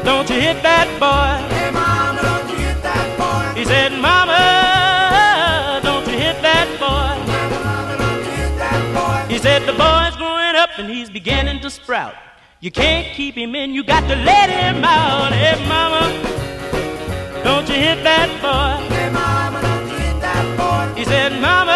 don't you hit that boy. Hey mama, don't you hit that boy. He said, mama, don't you hit that boy. Mama, don't you hit that boy. He said, the boy's growing up and he's beginning to sprout. You can't keep him in, you got to let him out. Hey mama, don't you hit that boy. Hey mama, don't you hit that boy. He said, mama,